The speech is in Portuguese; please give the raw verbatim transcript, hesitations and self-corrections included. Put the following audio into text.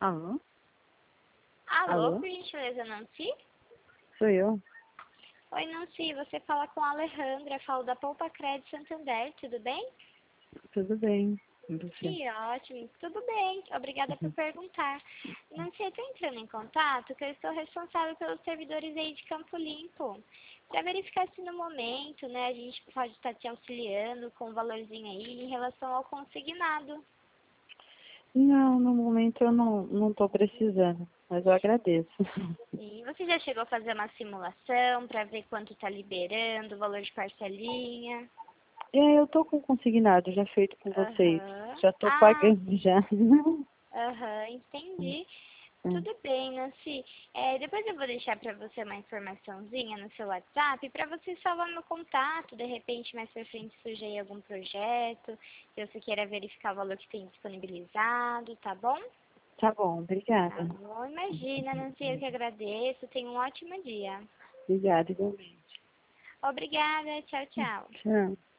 Alô? Alô, Alô? por gentileza, Nancy? Sou eu? Oi, Nancy, você fala com a Alejandra, falo da Poupa Crédito Santander, tudo bem? Tudo bem. E você? Que ótimo, tudo bem, obrigada por perguntar. Nancy, eu estou entrando em contato que eu estou responsável pelos servidores aí de Campo Limpo. Para verificar se no momento, né, a gente pode estar te auxiliando com um valorzinho aí em relação ao consignado. Não, no momento eu não, não tô precisando, mas eu agradeço. E você já chegou a fazer uma simulação para ver quanto está liberando, o valor de parcelinha? É, eu tô com consignado já feito com vocês. Aham. Já tô Ah, pagando já. aham, entendi. Hum, Tudo bem, Nancy. É, depois eu vou deixar para você uma informaçãozinha no seu WhatsApp para você salvar meu contato. De repente, mais pra frente surge aí algum projeto, se você queira verificar o valor que tem disponibilizado, tá bom? Tá bom, Tá obrigada. bom, imagina, Nancy, eu que agradeço. Tenha um ótimo dia. Obrigada, igualmente. Obrigada, tchau, tchau. Tchau.